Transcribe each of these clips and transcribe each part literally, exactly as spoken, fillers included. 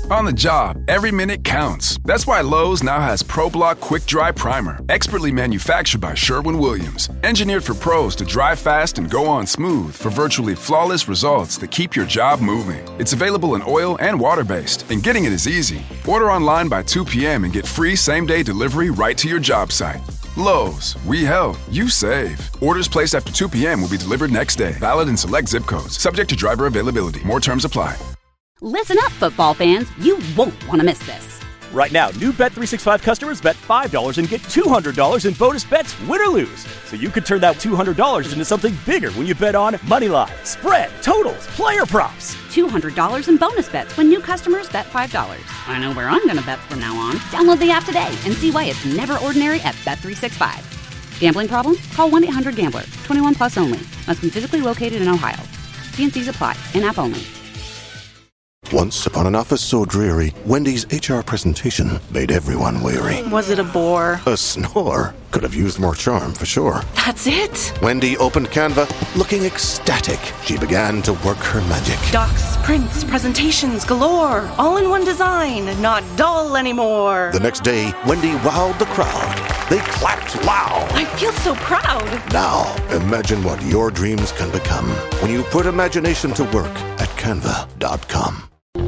On the job, every minute counts. That's why Lowe's now has ProBlock Quick Dry Primer, expertly manufactured by Sherwin-Williams. Engineered for pros to dry fast and go on smooth for virtually flawless results that keep your job moving. It's available in oil and water-based, and getting it is easy. Order online by two p.m. and get free same-day delivery right to your job site. Lowe's, we help, you save. Orders placed after two p.m. will be delivered next day. Valid in select zip codes. Subject to driver availability. More terms apply. Listen up, football fans. You won't want to miss this. Right now, new Bet three sixty-five customers bet five dollars and get two hundred dollars in bonus bets, win or lose. So you could turn that two hundred dollars into something bigger when you bet on money line, spread, totals, player props. two hundred dollars in bonus bets when new customers bet five dollars. I know where I'm going to bet from now on. Download the app today and see why it's never ordinary at Bet three sixty-five. Gambling problem? Call one eight hundred gambler. twenty-one plus only. Must be physically located in Ohio. T and C's apply. In-app only. Once upon an office so dreary, Wendy's H R presentation made everyone weary. Was it a bore? A snore. Could have used more charm, for sure. That's it? Wendy opened Canva, looking ecstatic. She began to work her magic. Docs, prints, presentations galore. All in one design. Not dull anymore. The next day, Wendy wowed the crowd. They clapped loud. I feel so proud. Now, imagine what your dreams can become when you put imagination to work at canva dot com.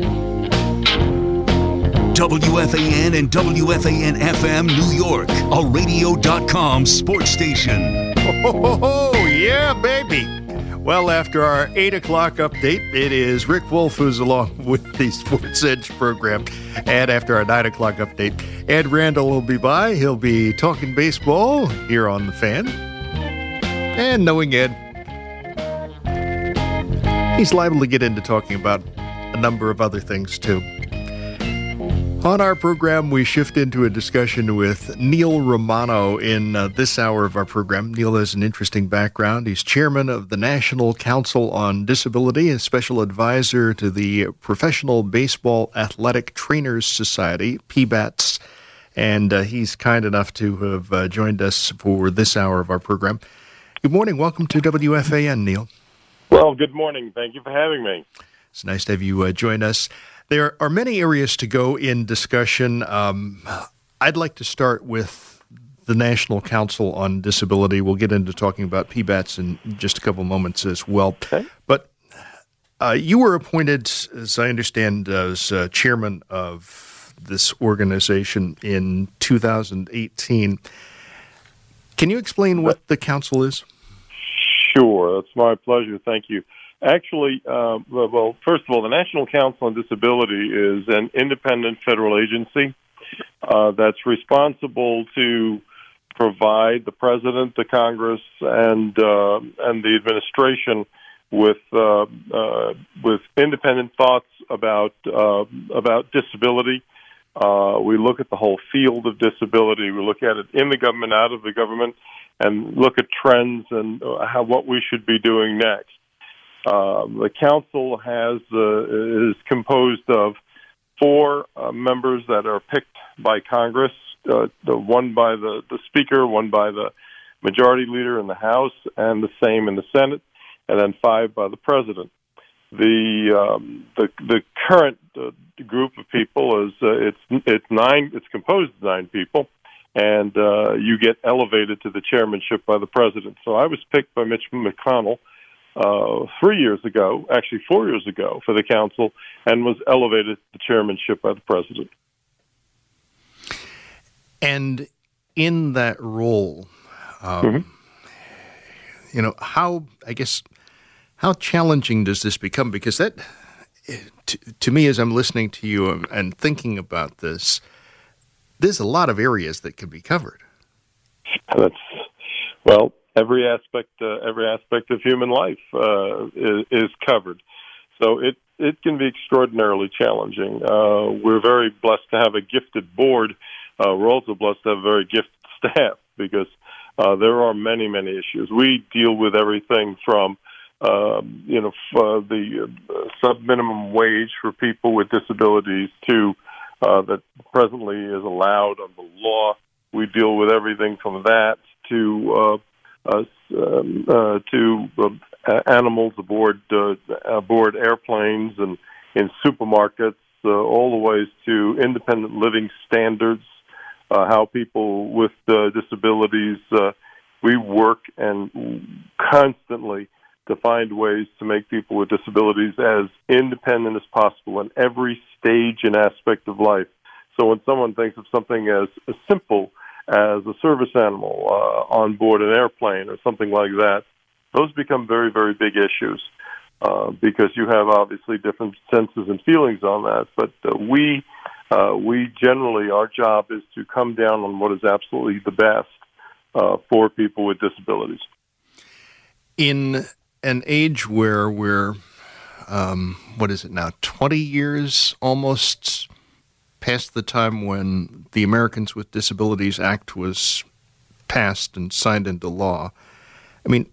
W F A N and W F A N F M New York, a radio dot com sports station. Oh, yeah, baby. Well, after our eight o'clock update, it is Rick Wolf who's along with the Sports Edge program. And after our nine o'clock update, Ed Randall will be by. He'll be talking baseball here on The Fan. And knowing Ed, he's liable to get into talking about a number of other things, too. On our program, we shift into a discussion with Neil Romano in uh, this hour of our program. Neil has an interesting background. He's chairman of the National Council on Disability, a special advisor to the Professional Baseball Athletic Trainers Society, P B A T S, and uh, he's kind enough to have uh, joined us for this hour of our program. Good morning. Welcome to W F A N, Neil. Well, good morning. Thank you for having me. It's nice to have you uh, join us. There are many areas to go in discussion. Um, I'd like to start with the National Council on Disability. We'll get into talking about P B A T S in just a couple moments as well. Okay. But uh, you were appointed, as I understand, as uh, chairman of this organization in two thousand eighteen. Can you explain what the council is? Sure. That's my pleasure. Thank you. Actually, uh, well, first of all, the National Council on Disability is an independent federal agency uh, that's responsible to provide the President, the Congress, and uh, and the administration with uh, uh, with independent thoughts about uh, about disability. Uh, we look at the whole field of disability. We look at it in the government, out of the government, and look at trends and how what we should be doing next. Uh, the council has uh, is composed of four uh, members that are picked by Congress, uh, the one by the, the Speaker, one by the Majority Leader in the House, and the same in the Senate, and then five by the President. The um, the the current uh, group of people is uh, it's it's nine. It's composed of nine people, and uh, you get elevated to the chairmanship by the President. So I was picked by Mitch McConnell Uh, three years ago, actually four years ago, for the council, and was elevated to chairmanship by the president. And in that role, um, mm-hmm. you know, how, I guess, how challenging does this become? Because that, to, to me, as I'm listening to you and, and thinking about this, there's a lot of areas that can be covered. That's, well, Every aspect, uh, every aspect of human life uh, is, is covered, so it, it can be extraordinarily challenging. Uh, we're very blessed to have a gifted board. Uh, we're also blessed to have a very gifted staff because uh, there are many, many issues. We deal with everything from, um, you know, f- uh, the uh, sub-minimum wage for people with disabilities to uh, that presently is allowed under law. We deal with everything from that to uh, Uh, um, uh, to uh, animals aboard uh, aboard airplanes and in supermarkets, uh, all the ways to independent living standards, uh, how people with uh, disabilities, uh, we work and constantly to find ways to make people with disabilities as independent as possible in every stage and aspect of life. So when someone thinks of something as, as simple as a service animal uh, on board an airplane or something like that, those become very, very big issues uh, because you have obviously different senses and feelings on that. But uh, we, uh, we generally, our job is to come down on what is absolutely the best uh, for people with disabilities. In an age where we're, um, what is it now, twenty years almost past the time when the Americans with Disabilities Act was passed and signed into law, I mean,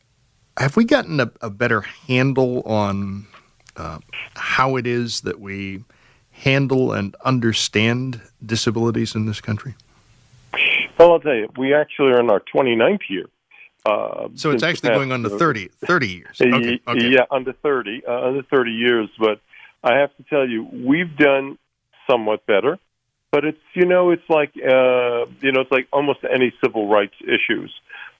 have we gotten a, a better handle on uh, how it is that we handle and understand disabilities in this country? Well, I'll tell you, we actually are in our twenty-ninth year. Uh, so it's actually going on to thirty, thirty years. Okay, okay. Yeah, under thirty, uh, under thirty years. But I have to tell you, we've done somewhat better. But it's, you know, it's like, uh, you know, it's like almost any civil rights issues.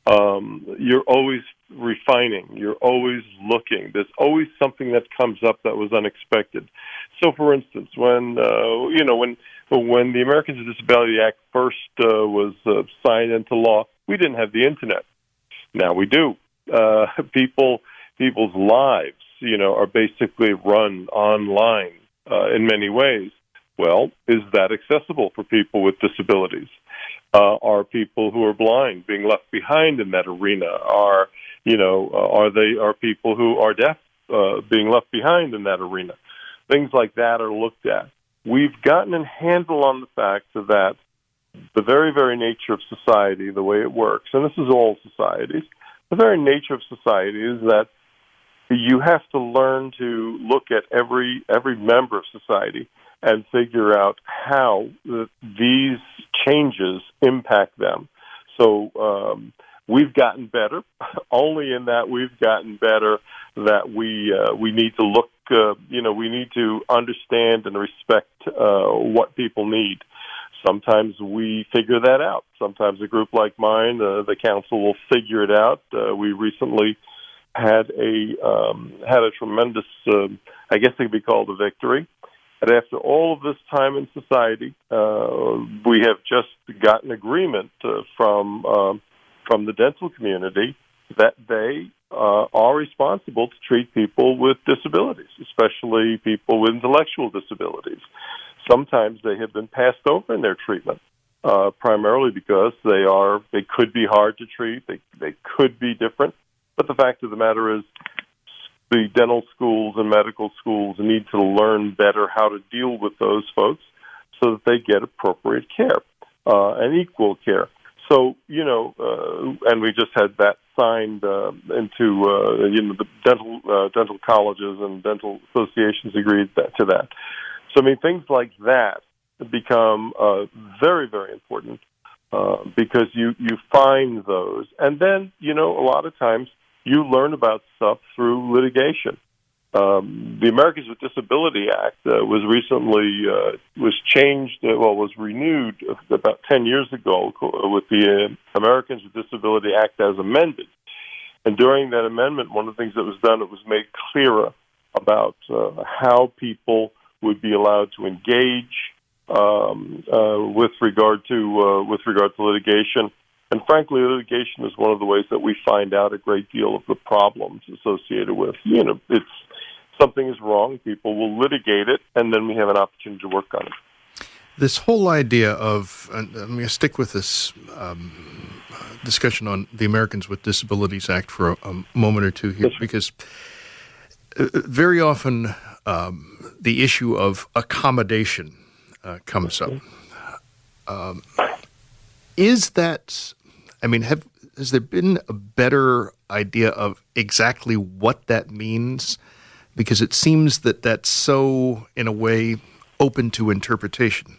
Um, you're always refining. You're always looking. There's always something that comes up that was unexpected. So, for instance, when uh, you know when when the Americans with Disabilities Act first uh, was uh, signed into law, we didn't have the internet. Now we do. Uh, people people's lives, you know, are basically run online uh, in many ways. Well, is that accessible for people with disabilities? Uh, are people who are blind being left behind in that arena? Are, you know, uh, are they are people who are deaf uh, being left behind in that arena? Things like that are looked at. We've gotten a handle on the fact that the very, very nature of society, the way it works, and this is all societies, the very nature of society is that you have to learn to look at every every member of society and figure out how the, these changes impact them. So um, we've gotten better, only in that we've gotten better that we uh, we need to look, uh, you know, we need to understand and respect uh, what people need. Sometimes we figure that out. Sometimes a group like mine, uh, the council, will figure it out. Uh, we recently had a um, had a tremendous, uh, I guess it could be called a victory. And after all of this time in society, uh, we have just gotten agreement uh, from um, from the dental community that they uh, are responsible to treat people with disabilities, especially people with intellectual disabilities. Sometimes they have been passed over in their treatment, uh, primarily because they are they could be hard to treat, they they could be different. But the fact of the matter is, the dental schools and medical schools need to learn better how to deal with those folks so that they get appropriate care uh, and equal care. So, you know, uh, and we just had that signed uh, into, uh, you know, the dental uh, dental colleges and dental associations agreed that, to that. So, I mean, things like that become uh, very, very important uh, because you, you find those. And then, you know, a lot of times you learn about stuff through litigation. Um, the Americans with Disabilities Act uh, was recently uh, was changed, uh, well, was renewed about ten years ago with the uh, Americans with Disabilities Act as amended. And during that amendment, one of the things that was done, it was made clearer about uh, how people would be allowed to engage um, uh, with regard to uh, with regard to litigation. And frankly, litigation is one of the ways that we find out a great deal of the problems associated with, you know, it's something is wrong, people will litigate it, and then we have an opportunity to work on it. This whole idea of, and I'm going to stick with this um, discussion on the Americans with Disabilities Act for a, a moment or two here, yes, because very often um, the issue of accommodation uh, comes up. Um, is that, I mean, have has there been a better idea of exactly what that means? Because it seems that that's so, in a way, open to interpretation.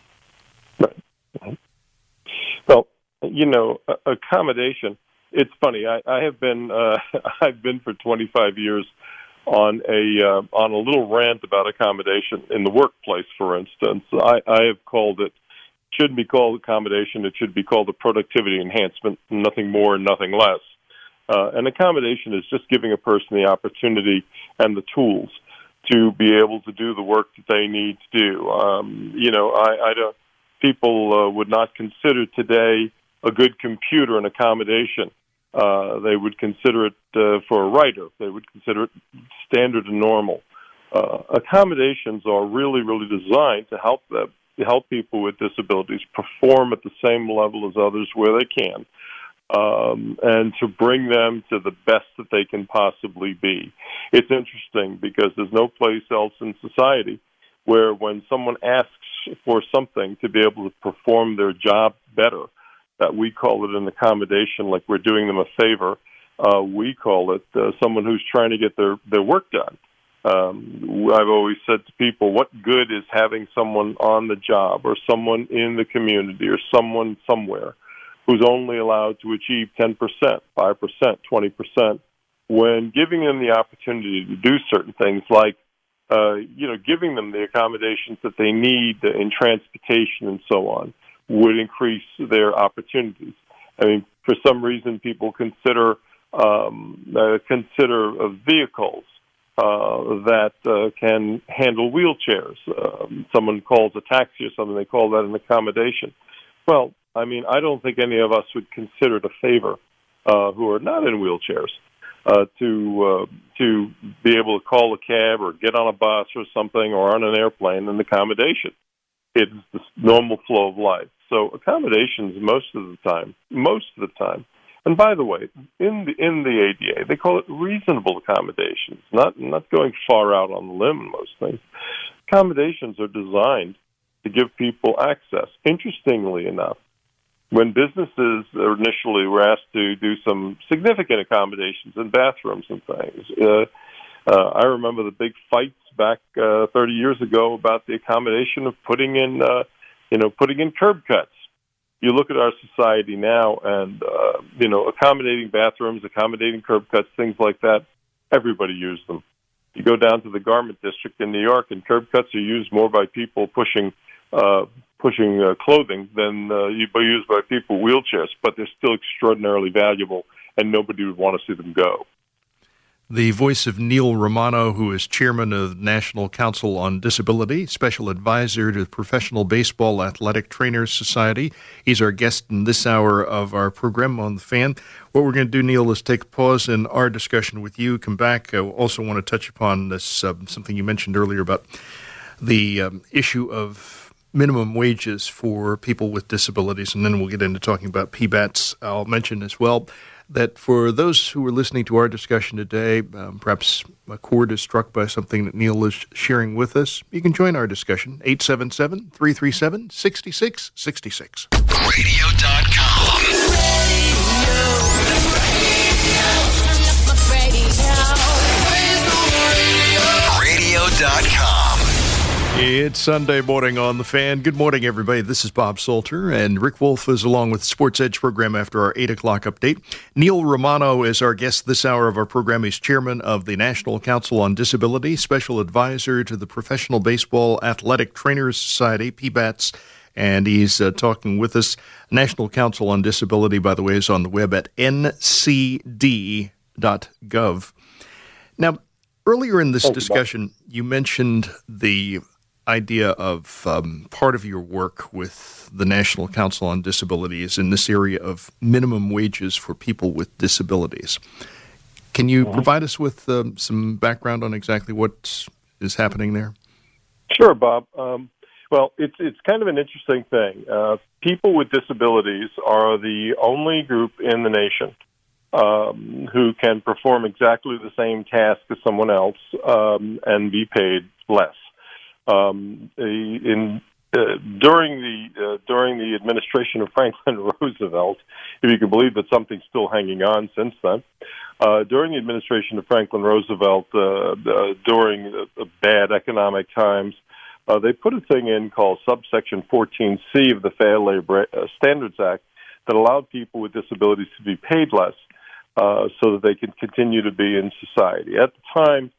Right. Well, you know, accommodation. It's funny. I, I have been. Uh, I've been for twenty-five years on a uh, on a little rant about accommodation in the workplace, for instance. I, I have called it, shouldn't be called accommodation, it should be called a productivity enhancement, nothing more and nothing less. Uh, and accommodation is just giving a person the opportunity and the tools to be able to do the work that they need to do. Um, you know, I, I don't, people uh, would not consider today a good computer an accommodation. Uh, they would consider it uh, for a writer. They would consider it standard and normal. Uh, accommodations are really, really designed to help them, to help people with disabilities perform at the same level as others where they can, um, and to bring them to the best that they can possibly be. It's interesting because there's no place else in society where when someone asks for something to be able to perform their job better, that we call it an accommodation, like we're doing them a favor. Uh, we call it uh, someone who's trying to get their, their work done. Um, I've always said to people, what good is having someone on the job or someone in the community or someone somewhere who's only allowed to achieve ten percent, five percent, twenty percent, when giving them the opportunity to do certain things like, uh, you know, giving them the accommodations that they need in transportation and so on, would increase their opportunities. I mean, for some reason, people consider um, uh, consider uh, vehicles uh, that uh, can handle wheelchairs. Um, someone calls a taxi or something; they call that an accommodation. Well, I mean, I don't think any of us would consider it a favor uh, who are not in wheelchairs uh, to uh, to be able to call a cab or get on a bus or something or on an airplane an accommodation. It's the normal flow of life. So accommodations most of the time, most of the time, and by the way, in the in the A D A, they call it reasonable accommodations, not not going far out on the limb in most things. Accommodations are designed to give people access. Interestingly enough, when businesses initially were asked to do some significant accommodations in bathrooms and things, uh, uh, I remember the big fights back uh, thirty years ago about the accommodation of putting in, uh, you know, putting in curb cuts. You look at our society now, and uh, you know, accommodating bathrooms, accommodating curb cuts, things like that. Everybody uses them. You go down to the garment district in New York, and curb cuts are used more by people pushing uh, pushing uh, clothing than uh, used by people with wheelchairs. But they're still extraordinarily valuable, and nobody would want to see them go. The voice of Neil Romano, who is chairman of the National Council on Disability, special advisor to the Professional Baseball Athletic Trainers Society. He's our guest in this hour of our program on The Fan. What we're going to do, Neil, is take a pause in our discussion with you, come back. I also want to touch upon this, uh, something you mentioned earlier about the um, issue of minimum wages for people with disabilities, and then we'll get into talking about P BATS. I'll mention as well that for those who are listening to our discussion today, um, perhaps a chord is struck by something that Neil is sharing with us, you can join our discussion, eight seven seven, three three seven, six six six six. radio dot com. radio dot com. It's Sunday morning on The Fan. Good morning, everybody. This is Bob Salter, and Rick Wolf is along with the Sports Edge program after our eight o'clock update. Neil Romano is our guest this hour of our program. He's chairman of the National Council on Disability, special advisor to the Professional Baseball Athletic Trainers Society, P BATS, and he's uh, talking with us. National Council on Disability, by the way, is on the web at N C D dot gov. Now, earlier in this discussion, you mentioned the idea of um, part of your work with the National Council on Disability is in this area of minimum wages for people with disabilities. Can you mm-hmm. provide us with um, some background on exactly what is happening there? Sure, Bob. Um, well, it's it's kind of an interesting thing. Uh, people with disabilities are the only group in the nation um, who can perform exactly the same task as someone else um, and be paid less. Um, in uh, during the uh, during the administration of Franklin Roosevelt, if you can believe that something's still hanging on since then, uh, during the administration of Franklin Roosevelt, uh, uh, during the, the bad economic times, uh, they put a thing in called subsection fourteen C of the Fair Labor Standards Act that allowed people with disabilities to be paid less uh, so that they could continue to be in society. At the time,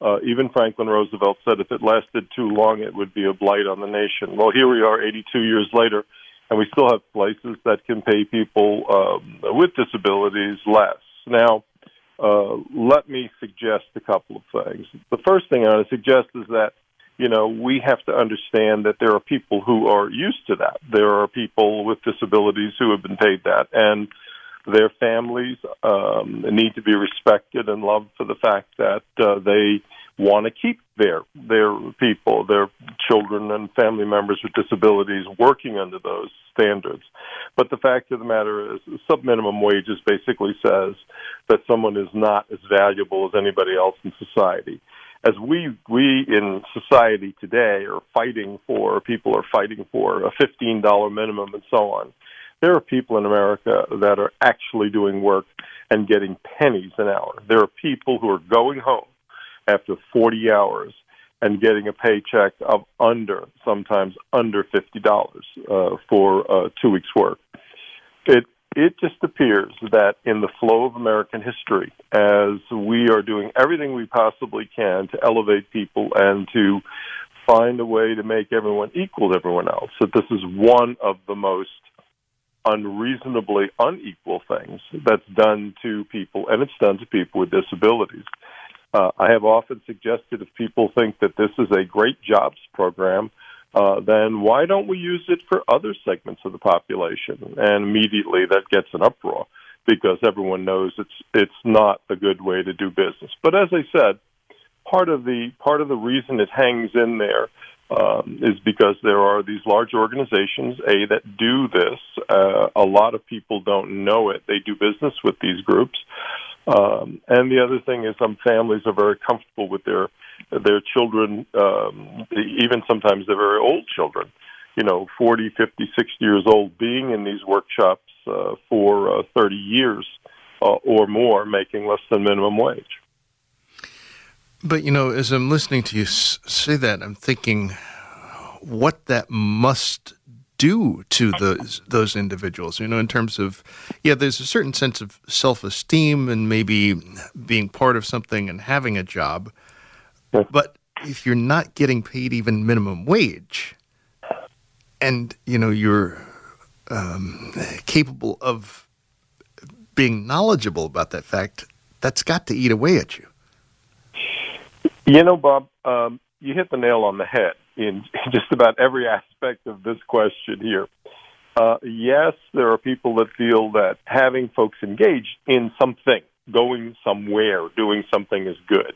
Uh, even Franklin Roosevelt said if it lasted too long, it would be a blight on the nation. Well, here we are eighty-two years later, and we still have places that can pay people um, with disabilities less. Now, uh, let me suggest a couple of things. The first thing I want to suggest is that, you know, we have to understand that there are people who are used to that. There are people with disabilities who have been paid that, and their families um, need to be respected and loved for the fact that uh, they want to keep their their people, their children and family members with disabilities working under those standards. But the fact of the matter is, sub-minimum wages basically says that someone is not as valuable as anybody else in society. As we we in society today are fighting for, people are fighting for a fifteen dollars minimum and so on, there are people in America that are actually doing work and getting pennies an hour. There are people who are going home after forty hours and getting a paycheck of under, sometimes under fifty dollars uh, for uh, two weeks' work. It it just appears that in the flow of American history, as we are doing everything we possibly can to elevate people and to find a way to make everyone equal to everyone else, that this is one of the most unreasonably unequal things that's done to people, and it's done to people with disabilities. Uh, I have often suggested if people think that this is a great jobs program, uh, then why don't we use it for other segments of the population? And immediately that gets an uproar because everyone knows it's it's not a good way to do business. But as I said, part of the part of the reason it hangs in there um, is because there are these large organizations, A, that do this. Uh, a lot of people don't know it. They do business with these groups. Um, and the other thing is some families are very comfortable with their their children, um, even sometimes they're very old children, you know, forty, fifty, sixty years old, being in these workshops uh, for uh, thirty years uh, or more, making less than minimum wage. But, you know, as I'm listening to you say that, I'm thinking what that must do to those those individuals, you know, in terms of, yeah, there's a certain sense of self-esteem and maybe being part of something and having a job. But if you're not getting paid even minimum wage and, you know, you're um, capable of being knowledgeable about that fact, that's got to eat away at you. You know, Bob, um, you hit the nail on the head in just about every aspect of this question here. Uh, yes, there are people that feel that having folks engaged in something, going somewhere, doing something is good.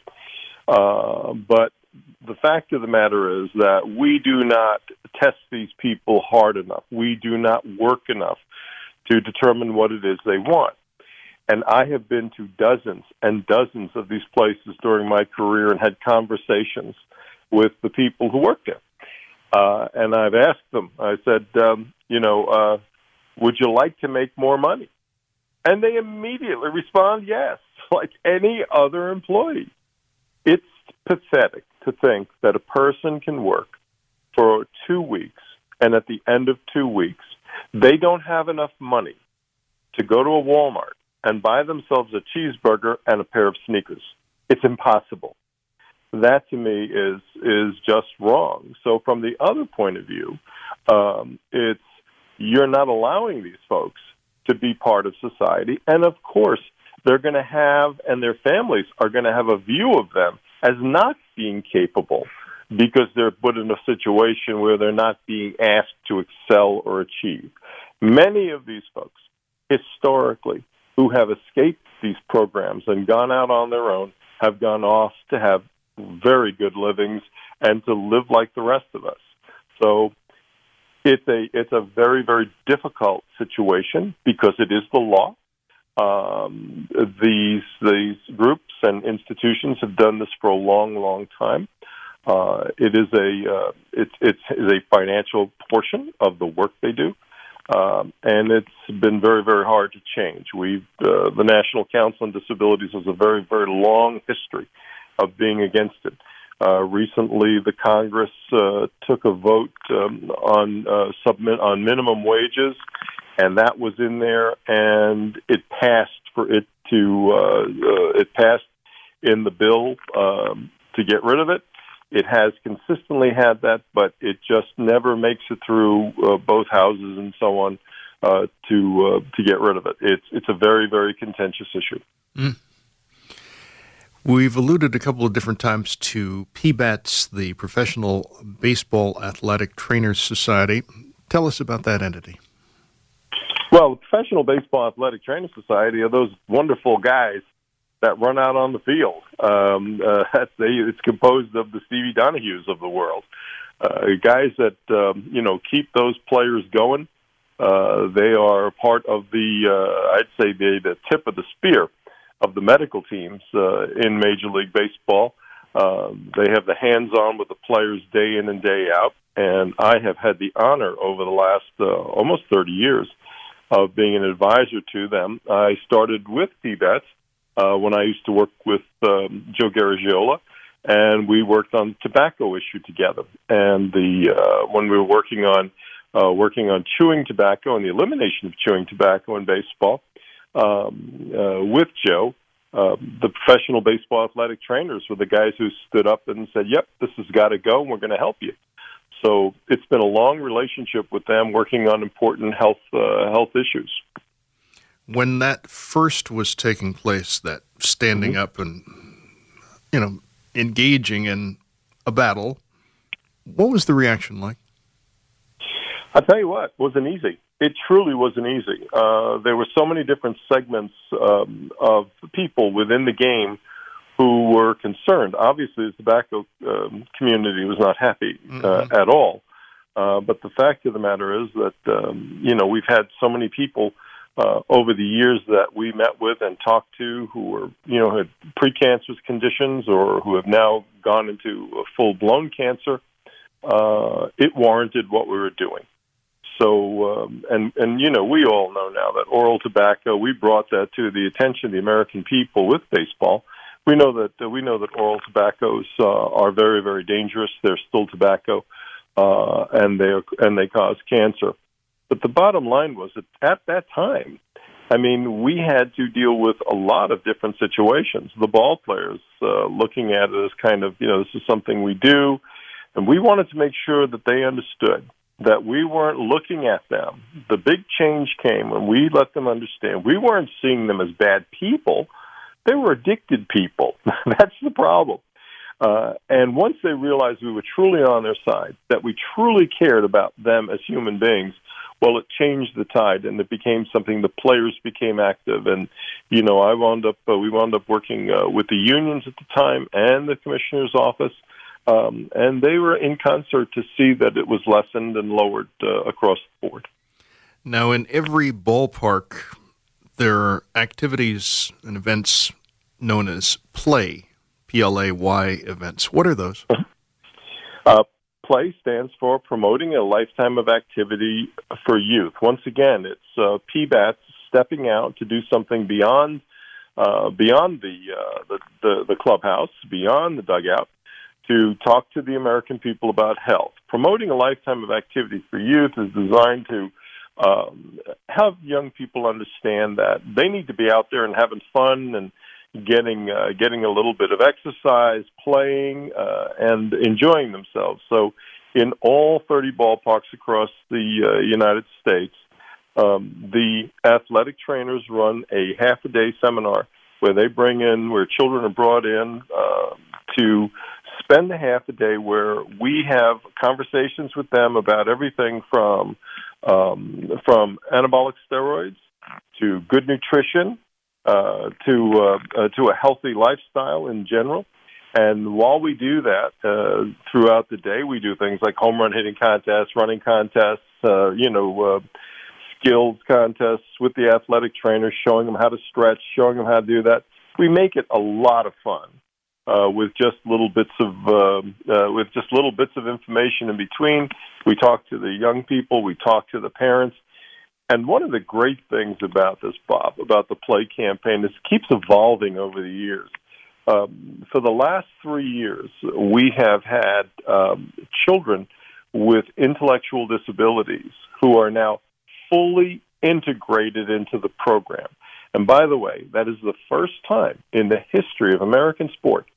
Uh, but the fact of the matter is that we do not test these people hard enough. We do not work enough to determine what it is they want. And I have been to dozens and dozens of these places during my career and had conversations with the people who work there. Uh, and I've asked them, I said, um, you know, uh, would you like to make more money? And they immediately respond, yes, like any other employee. It's pathetic to think that a person can work for two weeks, and at the end of two weeks, they don't have enough money to go to a Walmart and buy themselves a cheeseburger and a pair of sneakers. It's impossible. That, to me, is is just wrong. So from the other point of view, um, it's you're not allowing these folks to be part of society. And, of course, they're going to have, and their families are going to have a view of them as not being capable because they're put in a situation where they're not being asked to excel or achieve. Many of these folks, historically, who have escaped these programs and gone out on their own, have gone off to have very good livings and to live like the rest of us. So it's a it's a very, very difficult situation because it is the law. Um, these these groups and institutions have done this for a long, long time. Uh, it is a uh, it's it's is a financial portion of the work they do, um, and it's been very, very hard to change. We've uh, the National Council on Disabilities has a very, very long history of being against it. Uh, recently, the Congress uh, took a vote um, on uh, submit on minimum wages, and that was in there, and it passed for it to uh, uh, it passed in the bill um, to get rid of it. It has consistently had that, but it just never makes it through uh, both houses and so on uh, to uh, to get rid of it. It's it's a very, very contentious issue. Mm. We've alluded a couple of different times to P B A T S, the Professional Baseball Athletic Trainers Society. Tell us about that entity. Well, the Professional Baseball Athletic Trainers Society are those wonderful guys that run out on the field. Um, uh, that's they, it's composed of the Stevie Donahues of the world, uh, guys that um, you know keep those players going. Uh, they are part of the, uh, I'd say, the, the tip of the spear of the medical teams uh, in Major League Baseball. Uh, they have the hands-on with the players day in and day out, and I have had the honor over the last uh, almost thirty years of being an advisor to them. I started with P B A T S uh, when I used to work with um, Joe Garagiola, and we worked on the tobacco issue together. And the uh, when we were working on uh, working on chewing tobacco and the elimination of chewing tobacco in baseball, Um, uh, with Joe, uh, the Professional Baseball Athletic Trainers were the guys who stood up and said, yep, this has got to go, and we're going to help you. So it's been a long relationship with them working on important health uh, health issues. When that first was taking place, that standing mm-hmm. up and, you know, engaging in a battle, what was the reaction like? I'll tell you what, it wasn't easy. It truly wasn't easy. Uh, there were so many different segments um, of people within the game who were concerned. Obviously, the tobacco um, community was not happy uh, mm-hmm. at all. Uh, but the fact of the matter is that, um, you know, we've had so many people uh, over the years that we met with and talked to who were, you know, had precancerous conditions or who have now gone into a full-blown cancer. Uh, it warranted what we were doing. So, um, and, and, you know, we all know now that oral tobacco, we brought that to the attention of the American people with baseball. We know that, uh, we know that oral tobaccos uh, are very, very dangerous. They're still tobacco, uh, and they, are, and they cause cancer. But the bottom line was that at that time, I mean, we had to deal with a lot of different situations. The ball players uh, looking at it as kind of, you know, this is something we do. And we wanted to make sure that they understood that we weren't looking at them. The big change came when we let them understand we weren't seeing them as bad people. They were addicted people. That's the problem. Uh, and once they realized we were truly on their side, that we truly cared about them as human beings, well, it changed the tide, and it became something the players became active. And, you know, I wound up, uh, we wound up working uh, with the unions at the time and the commissioner's office. Um, and they were in concert to see that it was lessened and lowered uh, across the board. Now, in every ballpark, there are activities and events known as PLAY, P L A Y events. What are those? Uh, PLAY stands for Promoting a Lifetime of Activity for Youth. Once again, it's uh, P B A T S stepping out to do something beyond uh, beyond the, uh, the, the, the clubhouse, beyond the dugout, to talk to the American people about health. Promoting a Lifetime of Activity for Youth is designed to um, have young people understand that they need to be out there and having fun and getting uh, getting a little bit of exercise, playing, uh, and enjoying themselves. So in all thirty ballparks across the uh, United States, um, the athletic trainers run a half-a-day seminar where they bring in, where children are brought in uh, to spend a half a day where we have conversations with them about everything from um, from anabolic steroids to good nutrition uh, to uh, uh, to a healthy lifestyle in general. And while we do that uh, throughout the day, we do things like home run hitting contests, running contests, uh, you know, uh, skills contests with the athletic trainers, showing them how to stretch, showing them how to do that. We make it a lot of fun. Uh, with just little bits of uh, uh, with just little bits of information in between. We talk to the young people, we talk to the parents, and one of the great things about this, Bob, about the PLAY campaign, is it keeps evolving over the years. Um, for the last three years, we have had um, children with intellectual disabilities who are now fully integrated into the program. And by the way, that is the first time in the history of American sport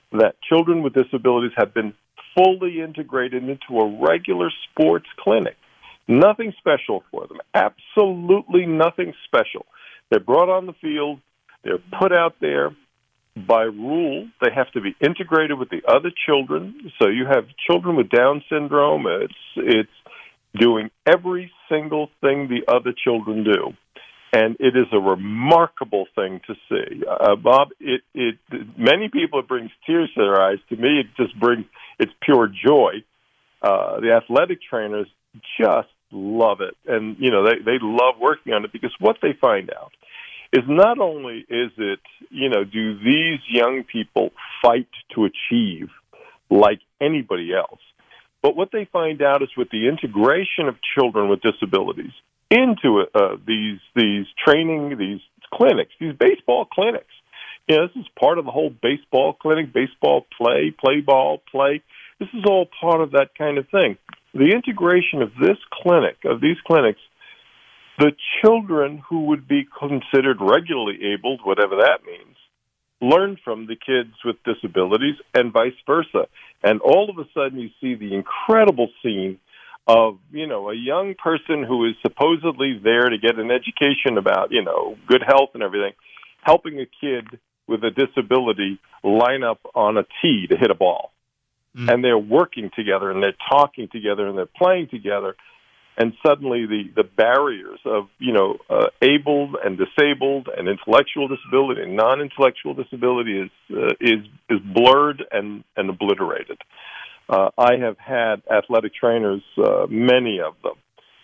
that children with disabilities have been fully integrated into a regular sports clinic. Nothing special for them. Absolutely nothing special. They're brought on the field. They're put out there. By rule, they have to be integrated with the other children. So you have children with Down syndrome. It's it's doing every single thing the other children do. And it is a remarkable thing to see. Uh, Bob, it, it many people, it brings tears to their eyes. To me, it just brings, it's pure joy. Uh, the athletic trainers just love it. And, you know, they, they love working on it because what they find out is not only is it, you know, do these young people fight to achieve like anybody else, but what they find out is with the integration of children with disabilities into uh, these these training, these clinics, these baseball clinics. You know, this is part of the whole baseball clinic, baseball play, play ball, play. This is all part of that kind of thing. The integration of this clinic, of these clinics, the children who would be considered regularly abled, whatever that means, learn from the kids with disabilities and vice versa. And all of a sudden you see the incredible scene of, you know, a young person who is supposedly there to get an education about, you know, good health and everything, helping a kid with a disability line up on a tee to hit a ball. Mm. And they're working together and they're talking together and they're playing together. And suddenly the, the barriers of, you know, uh, abled and disabled and intellectual disability and non-intellectual disability is uh, is is blurred and, and obliterated. Uh, I have had athletic trainers, uh, many of them.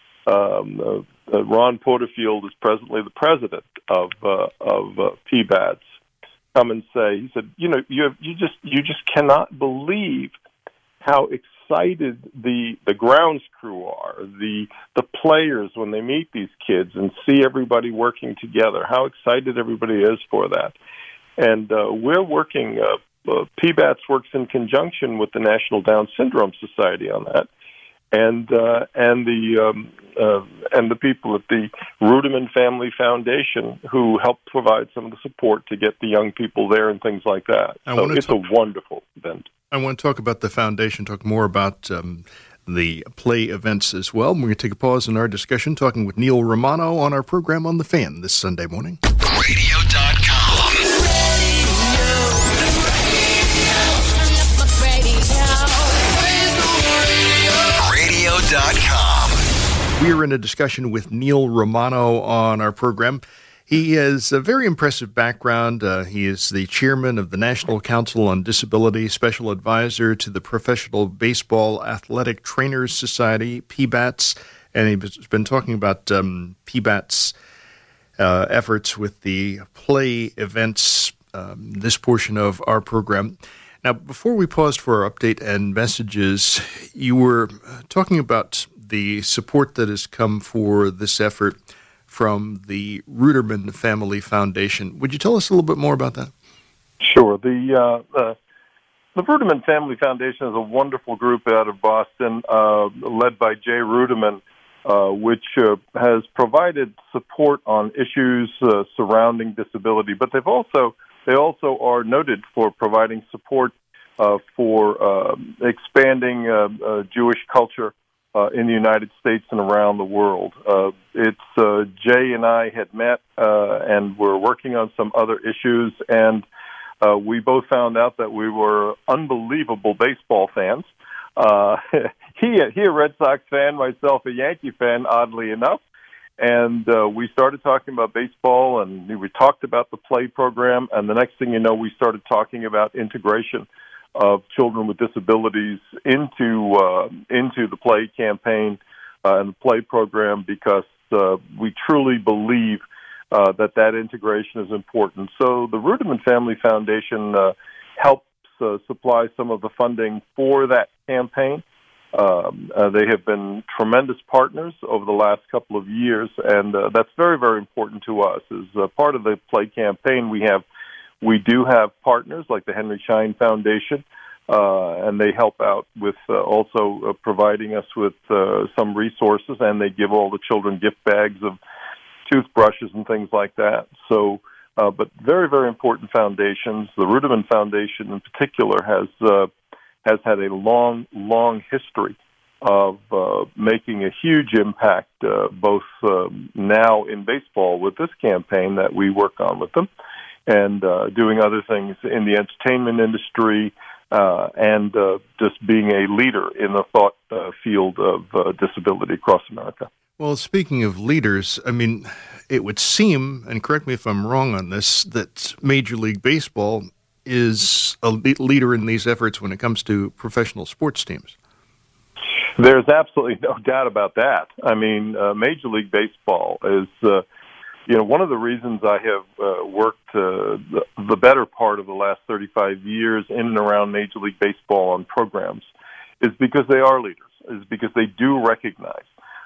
Um, uh, uh, Ron Porterfield is presently the president of uh, of uh, P B A T S. Come and say, he said, you know, you have, you just you just cannot believe how excited the the grounds crew are, the the players when they meet these kids and see everybody working together. How excited everybody is for that, and uh, we're working. Uh, Uh, P B A T S works in conjunction with the National Down Syndrome Society on that, and uh, and the um, uh, and the people at the Ruderman Family Foundation who help provide some of the support to get the young people there and things like that. I so it's talk, a wonderful event. I want to talk about the foundation, talk more about um, the play events as well. We're going to take a pause in our discussion, talking with Neil Romano on our program on The Fan this Sunday morning. radio dot com. We are in a discussion with Neil Romano on our program. He has a very impressive background. Uh, he is the chairman of the National Council on Disability, special advisor to the Professional Baseball Athletic Trainers Society, P B A T S, and he's been talking about um, P B A T S uh, efforts with the play events, um, this portion of our program. Now, before we paused for our update and messages, you were talking about the support that has come for this effort from the Ruderman Family Foundation. Would you tell us a little bit more about that? Sure. The uh, uh, the Ruderman Family Foundation is a wonderful group out of Boston, uh, led by Jay Ruderman, uh, which uh, has provided support on issues uh, surrounding disability. But they've also they also are noted for providing support uh, for uh, expanding uh, uh, Jewish culture Uh, in the United States and around the world. Uh, it's uh, Jay and I had met uh, and we're working on some other issues, and uh, we both found out that we were unbelievable baseball fans. Uh, he, he a Red Sox fan, myself a Yankee fan, oddly enough. And uh, we started talking about baseball, and we talked about the play program, and the next thing you know, we started talking about integration of children with disabilities into uh, into the play campaign uh, and the play program, because uh, we truly believe uh, that that integration is important. So the Ruderman Family Foundation uh, helps uh, supply some of the funding for that campaign. Um, uh, they have been tremendous partners over the last couple of years, and uh, that's very, very important to us. As uh, part of the play campaign, we have We do have partners like the Henry Schein Foundation, uh, and they help out with uh, also uh, providing us with uh, some resources, and they give all the children gift bags of toothbrushes and things like that. So uh, but very, very important foundations. The Ruderman Foundation in particular has uh, has had a long, long history of uh, making a huge impact, uh, both uh, now in baseball with this campaign that we work on with them, and uh, doing other things in the entertainment industry, uh, and uh, just being a leader in the thought uh, field of uh, disability across America. Well, speaking of leaders, I mean, it would seem, and correct me if I'm wrong on this, that Major League Baseball is a leader in these efforts when it comes to professional sports teams. There's absolutely no doubt about that. I mean, uh, Major League Baseball is, uh, you know, one of the reasons I have uh, worked uh, the, the better part of the last thirty-five years in and around Major League Baseball on programs is because they are leaders, is because they do recognize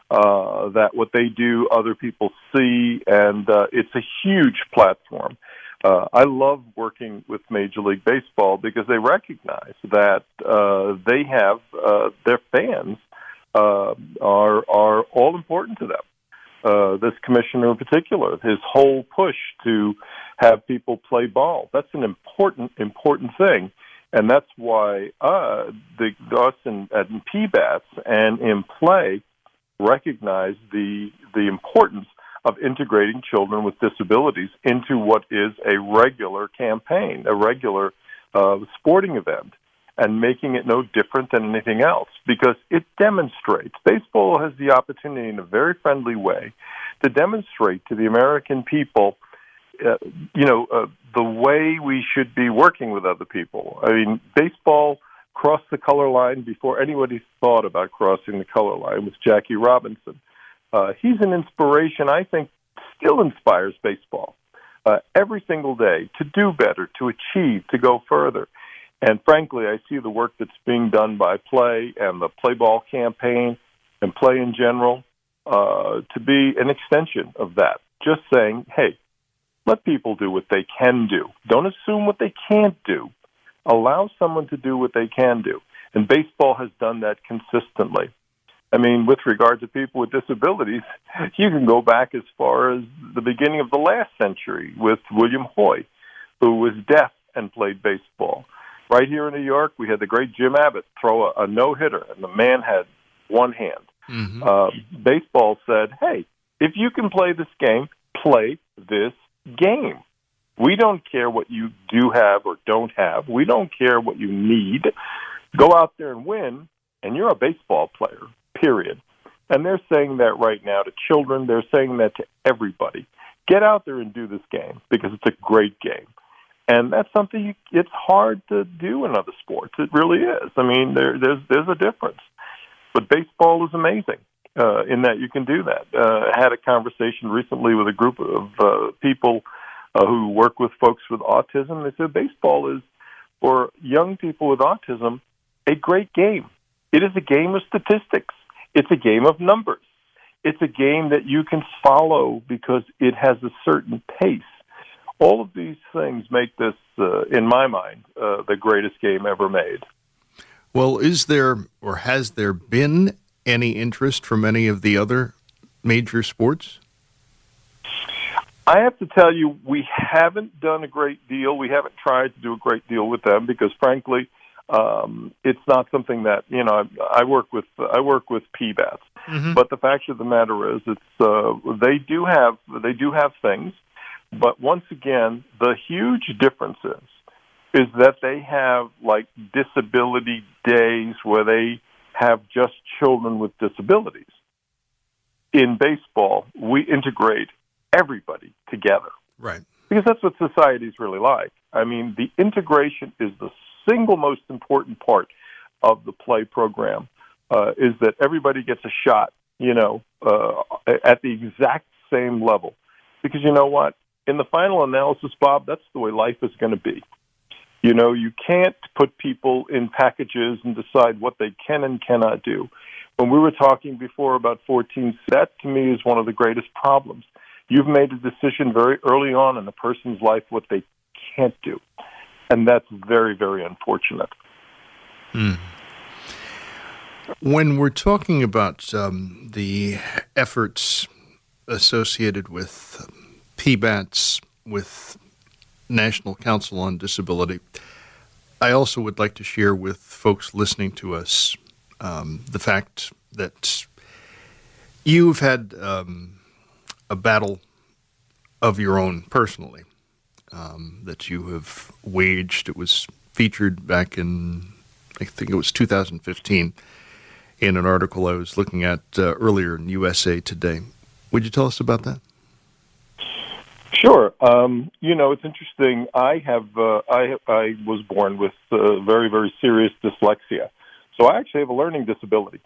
uh, that what they do, other people see, and uh, it's a huge platform. Uh, I love working with Major League Baseball because they recognize that uh, they have uh, their fans uh, are are all important to them. Uh, this commissioner in particular, his whole push to have people play ball, that's an important, important thing. And that's why uh, the, us in, at P BATS and in play recognize the the importance of integrating children with disabilities into what is a regular campaign, a regular uh, sporting event, and making it no different than anything else, because it demonstrates, baseball has the opportunity in a very friendly way to demonstrate to the American people, uh, you know, uh, the way we should be working with other people. I mean, baseball crossed the color line before anybody thought about crossing the color line with Jackie Robinson. Uh, he's an inspiration, I think, still inspires baseball uh, every single day to do better, to achieve, to go further. And frankly, I see the work that's being done by Play and the Play Ball campaign and Play in general uh, to be an extension of that. Just saying, hey, let people do what they can do. Don't assume what they can't do. Allow someone to do what they can do. And baseball has done that consistently. I mean, with regard to people with disabilities, you can go back as far as the beginning of the last century with William Hoy, who was deaf and played baseball. Right here in New York, we had the great Jim Abbott throw a, a no-hitter, and the man had one hand. Mm-hmm. Uh, baseball said, hey, if you can play this game, play this game. We don't care what you do have or don't have. We don't care what you need. Go out there and win, and you're a baseball player. Period. And they're saying that right now to children. They're saying that to everybody. Get out there and do this game because it's a great game. And that's something you, it's hard to do in other sports. It really is. I mean, there, there's there's a difference. But baseball is amazing uh, in that you can do that. Uh, I had a conversation recently with a group of uh, people uh, who work with folks with autism. They said baseball is, for young people with autism, a great game. It is a game of statistics. It's a game of numbers. It's a game that you can follow because it has a certain pace. All of these things make this, uh, in my mind, uh, the greatest game ever made. Well, is there or has there been any interest from any of the other major sports? I have to tell you, we haven't done a great deal. We haven't tried to do a great deal with them because, frankly, Um, it's not something that, you know, I, I work with, I work with P BATS, mm-hmm. but the fact of the matter is it's, uh, they do have, they do have things, but once again, the huge difference is, is that they have like disability days where they have just children with disabilities. In baseball, we integrate everybody together. Right. Because that's what society's really like. I mean, the integration is the single most important part of the play program, uh, is that everybody gets a shot, you know, uh, at the exact same level. Because you know what? In the final analysis, Bob, that's the way life is going to be. You know, you can't put people in packages and decide what they can and cannot do. When we were talking before about fourteen, that to me is one of the greatest problems. You've made a decision very early on in a person's life what they can't do. And that's very, very unfortunate. Hmm. When we're talking about um, the efforts associated with P BATS, with National Council on Disability. I also would like to share with folks listening to us um, the fact that you've had um, a battle of your own personally um, that you have waged. It was featured back in, I think it was two thousand fifteen, in an article I was looking at uh, earlier in U S A Today. Would you tell us about that? Sure. Um, you know, it's interesting. I have uh, I I was born with uh, very very serious dyslexia, so I actually have a learning disability.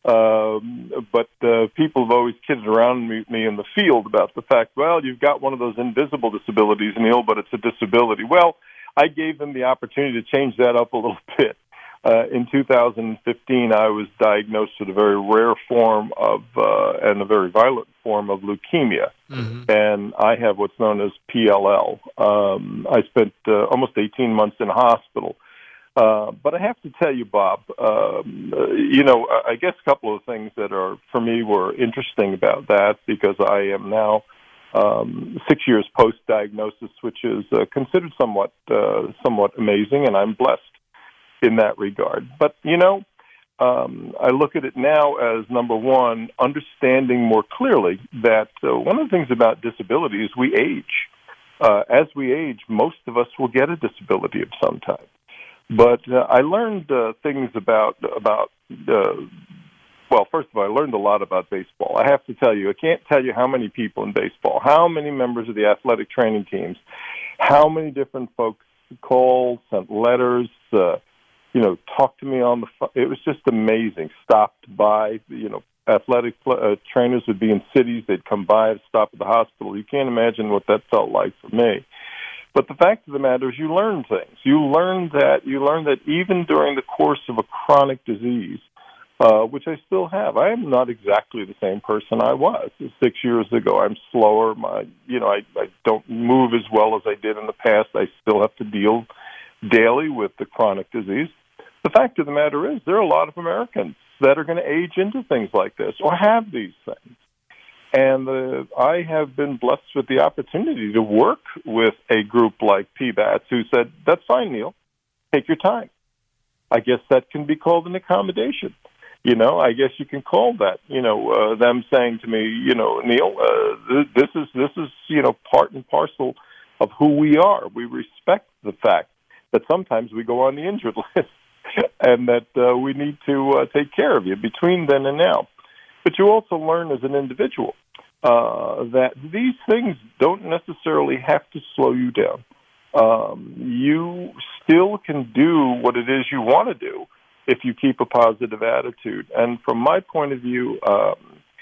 Um, but uh, people have always kidded around me, me in the field about the fact, well, you've got one of those invisible disabilities, Neil, but it's a disability. Well, I gave them the opportunity to change that up a little bit. Uh, in two thousand fifteen, I was diagnosed with a very rare form of, uh, and a very violent form of leukemia. Mm-hmm. And I have what's known as P L L. Um, I spent uh, almost eighteen months in hospital. Uh, but I have to tell you, Bob, um, uh, you know, I guess a couple of things that are, for me, were interesting about that, because I am now um, six years post-diagnosis, which is uh, considered somewhat, uh, somewhat amazing, and I'm blessed in that regard. But, you know, um, I look at it now as, number one, understanding more clearly that uh, one of the things about disability is we age. Uh, as we age, most of us will get a disability of some type. But uh, I learned uh, things about, about uh, well, first of all, I learned a lot about baseball. I have to tell you, I can't tell you how many people in baseball, how many members of the athletic training teams, how many different folks called, sent letters, uh, you know, talked to me on the phone. It was just amazing. Stopped by, you know, athletic uh, trainers would be in cities. They'd come by to stop at the hospital. You can't imagine what that felt like for me. But the fact of the matter is you learn things. You learn that you learn that even during the course of a chronic disease, uh, which I still have, I am not exactly the same person I was six years ago. I'm slower. My, you know, I, I don't move as well as I did in the past. I still have to deal daily with the chronic disease. The fact of the matter is there are a lot of Americans that are going to age into things like this or have these things. And uh, I have been blessed with the opportunity to work with a group like P BATS who said, that's fine, Neil, take your time. I guess that can be called an accommodation. You know, I guess you can call that, you know, uh, them saying to me, you know, Neil, uh, this is, this is, you know, part and parcel of who we are. We respect the fact that sometimes we go on the injured list and that uh, we need to uh, take care of you between then and now. But you also learn as an individual uh, that these things don't necessarily have to slow you down. Um, you still can do what it is you want to do if you keep a positive attitude. And from my point of view, um,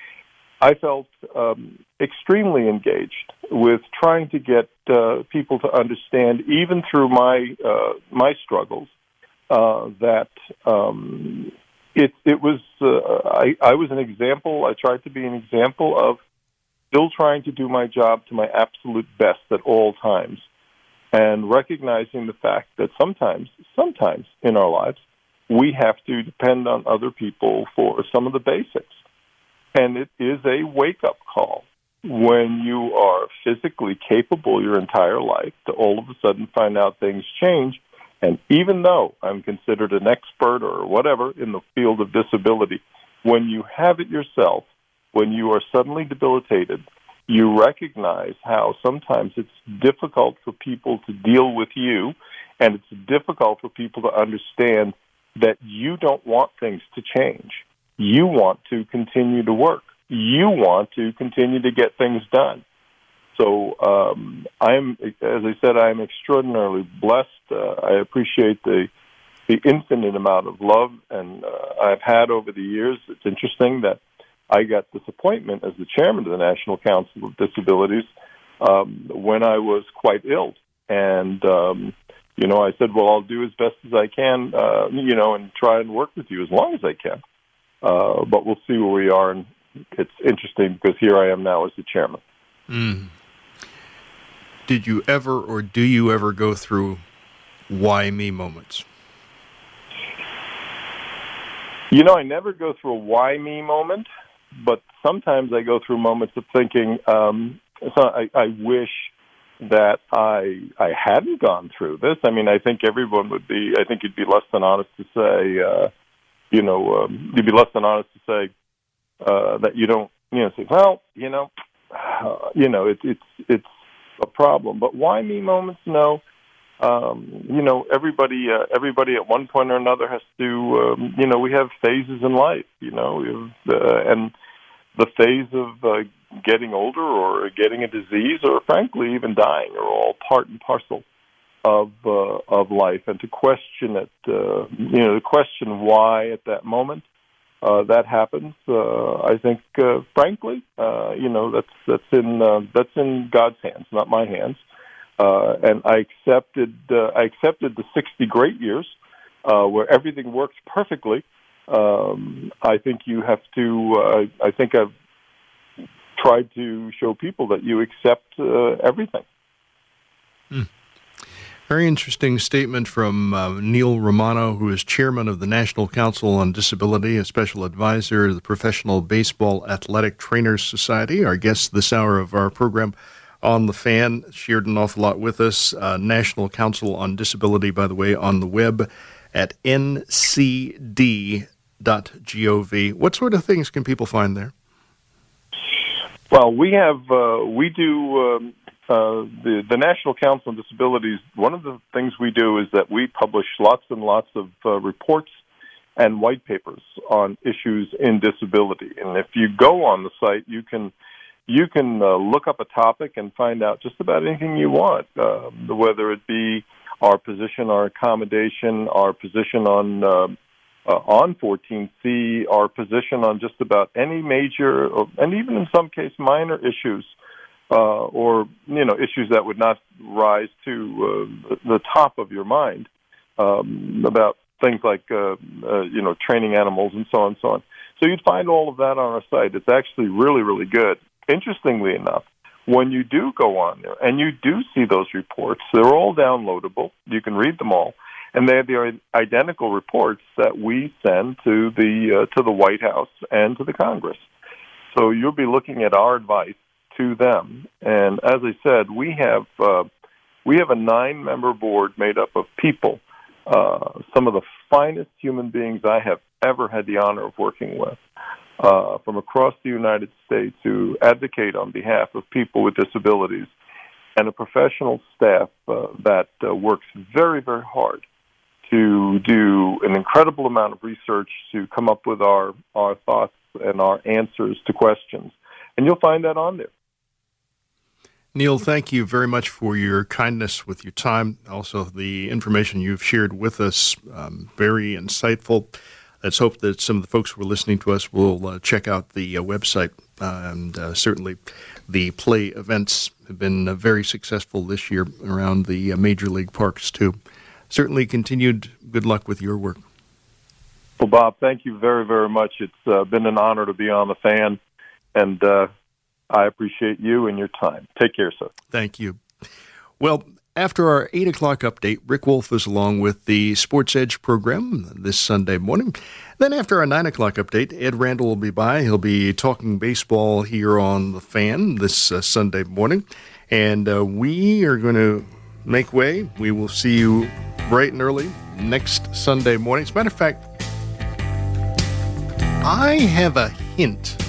I felt um, extremely engaged with trying to get uh, people to understand, even through my uh, my struggles, uh, that um, it it was uh, I, I was an example. I tried to be an example of still trying to do my job to my absolute best at all times, and recognizing the fact that sometimes, sometimes in our lives, we have to depend on other people for some of the basics. And it is a wake-up call when you are physically capable your entire life to all of a sudden find out things change. And even though I'm considered an expert or whatever in the field of disability, when you have it yourself, when you are suddenly debilitated, you recognize how sometimes it's difficult for people to deal with you, and it's difficult for people to understand that you don't want things to change. You want to continue to work. You want to continue to get things done. So um, I'm, as I said, I'm extraordinarily blessed. Uh, I appreciate the the infinite amount of love and uh, I've had over the years. It's interesting that I got this appointment as the chairman of the National Council of Disabilities um, when I was quite ill. And, um, you know, I said, well, I'll do as best as I can, uh, you know, and try and work with you as long as I can. Uh, but we'll see where we are. And it's interesting because here I am now as the chairman. Mm. Did you ever or do you ever go through why me moments? You know, I never go through a why me moment, but sometimes I go through moments of thinking, um, so I, I wish that I I hadn't gone through this. I mean, I think everyone would be. I think you'd be less than honest to say, uh, you know, um, you'd be less than honest to say uh, that you don't. You know, say, well, you know, uh, you know, it, it's it's a problem. But why me moments? No. Um, you know, everybody, uh, everybody at one point or another has to, um, you know, we have phases in life, you know, we have, uh, and the phase of uh, getting older or getting a disease or, frankly, even dying are all part and parcel of uh, of life. And to question it, uh, you know, to question why at that moment uh, that happens, uh, I think, uh, frankly, uh, you know, that's that's in uh, that's in God's hands, not my hands. Uh, and I accepted uh, I accepted the sixty great years uh, where everything works perfectly. Um, I think you have to. Uh, I think I've tried to show people that you accept uh, everything. Hmm. Very interesting statement from uh, Neil Romano, who is chairman of the National Council on Disability, a special advisor to the Professional Baseball Athletic Trainers Society. Our guest this hour of our program on The Fan, shared an awful lot with us. Uh, National Council on Disability, by the way, on the web at n c d dot gov. What sort of things can people find there? Well, we have, uh, we do, um, uh, the, the National Council on Disabilities, one of the things we do is that we publish lots and lots of uh, reports and white papers on issues in disability. And if you go on the site, you can You can uh, look up a topic and find out just about anything you want, uh, whether it be our position, our accommodation, our position on uh, uh, on fourteen C, our position on just about any major, or, and even in some case minor issues, uh, or you know issues that would not rise to uh, the top of your mind, um, about things like uh, uh, you know training animals and so on and so on. So you'd find all of that on our site. It's actually really, really good. Interestingly enough, when you do go on there and you do see those reports, they're all downloadable. You can read them all, and they're the identical reports that we send to the uh, to the White House and to the Congress. So you'll be looking at our advice to them. And as I said, we have uh, we have a nine-member board made up of people, uh, some of the finest human beings I have ever had the honor of working with. Uh, from across the United States who advocate on behalf of people with disabilities, and a professional staff uh, that uh, works very, very hard to do an incredible amount of research to come up with our, our thoughts and our answers to questions. And you'll find that on there. Neil, thank you very much for your kindness with your time. Also, the information you've shared with us, um, very insightful. Let's hope that some of the folks who are listening to us will uh, check out the uh, website. Uh, and uh, certainly the play events have been uh, very successful this year around the uh, major league parks, too. Certainly continued good luck with your work. Well, Bob, thank you very, very much. It's uh, been an honor to be on The Fan, and uh, I appreciate you and your time. Take care, sir. Thank you. Well, after our eight o'clock update, Rick Wolf is along with the Sports Edge program this Sunday morning. Then after our nine o'clock update, Ed Randall will be by. He'll be talking baseball here on The Fan this uh, Sunday morning. And uh, we are going to make way. We will see you bright and early next Sunday morning. As a matter of fact, I have a hint.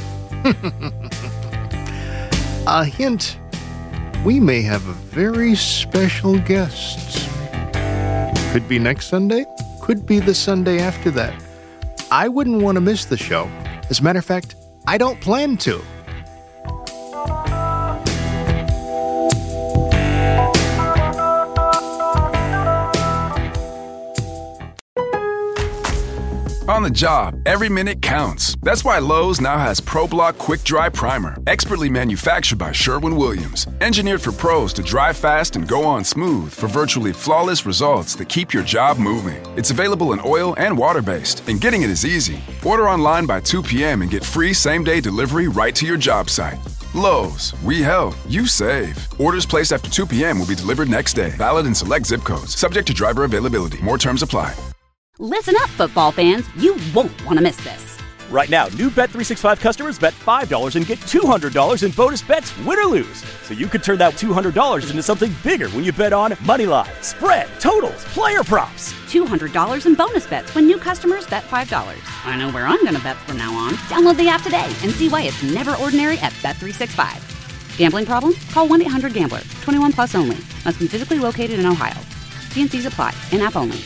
A hint. We may have a very special guest. Could be next Sunday, could be the Sunday after that. I wouldn't want to miss the show. As a matter of fact, I don't plan to. On the job, every minute counts. That's why Lowe's now has ProBlock Quick Dry Primer, expertly manufactured by Sherwin-Williams. Engineered for pros to dry fast and go on smooth for virtually flawless results that keep your job moving. It's available in oil and water-based, and getting it is easy. Order online by two p.m. and get free same-day delivery right to your job site. Lowe's, we help, you save. Orders placed after two p.m. will be delivered next day. Valid in select zip codes. Subject to driver availability. More terms apply. Listen up, football fans. You won't want to miss this. Right now, new Bet three sixty-five customers bet five dollars and get two hundred dollars in bonus bets, win or lose. So you could turn that two hundred dollars into something bigger when you bet on moneyline, spread, totals, player props. two hundred dollars in bonus bets when new customers bet five dollars. I know where I'm going to bet from now on. Download the app today and see why it's never ordinary at Bet three sixty-five. Gambling problem? Call one eight hundred gambler. twenty-one plus only. Must be physically located in Ohio. T and C's apply. In-app only.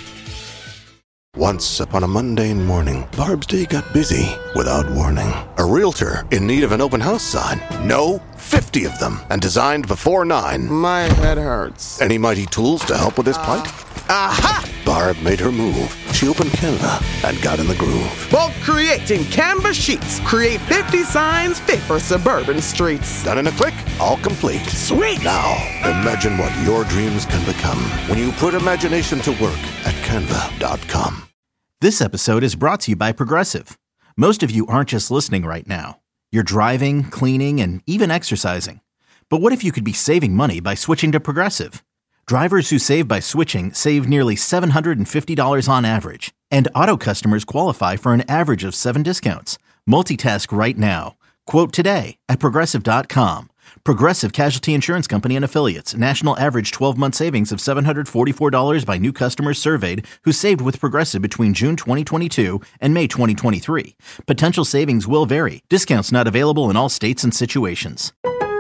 Once upon a mundane morning, Barb's day got busy without warning. A realtor in need of an open house sign. No, fifty of them, and designed before nine. My head hurts. Any mighty tools to help with this plight? Aha! Barb made her move. She opened Canva and got in the groove. Bulk creating Canva sheets. Create fifty signs fit for suburban streets. Done in a click, all complete. Sweet! Now, imagine what your dreams can become when you put imagination to work at canva dot com. This episode is brought to you by Progressive. Most of you aren't just listening right now. You're driving, cleaning, and even exercising. But what if you could be saving money by switching to Progressive? Drivers who save by switching save nearly seven hundred fifty dollars on average. And auto customers qualify for an average of seven discounts. Multitask right now. Quote today at progressive dot com. Progressive Casualty Insurance Company and Affiliates. National average twelve-month savings of seven hundred forty-four dollars by new customers surveyed who saved with Progressive between June twenty twenty-two and May twenty twenty-three. Potential savings will vary. Discounts not available in all states and situations.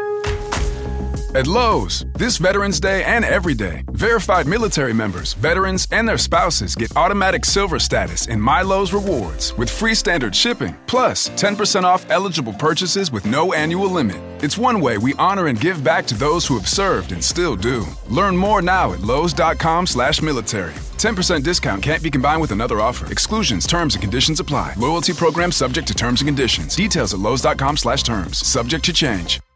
At Lowe's, this Veterans Day and every day, verified military members, veterans, and their spouses get automatic silver status in My Lowe's Rewards with free standard shipping, plus ten percent off eligible purchases with no annual limit. It's one way we honor and give back to those who have served and still do. Learn more now at lowes.com slash military. ten percent discount can't be combined with another offer. Exclusions, terms, and conditions apply. Loyalty program subject to terms and conditions. Details at lowes.com slash terms. Subject to change.